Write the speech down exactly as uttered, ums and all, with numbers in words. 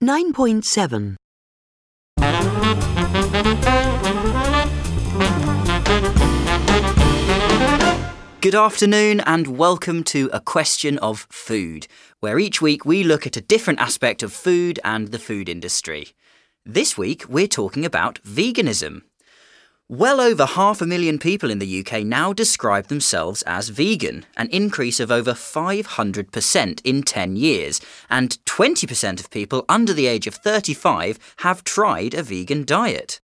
nine point seven. Good afternoon and welcome to A Question of Food, where each week we look at a different aspect of food and the food industry. This week we're talking about veganism. Well over half a million people in the U K now describe themselves as vegan, an increase of over five hundred percent in ten years, and twenty percent of people under the age of thirty-five have tried a vegan diet.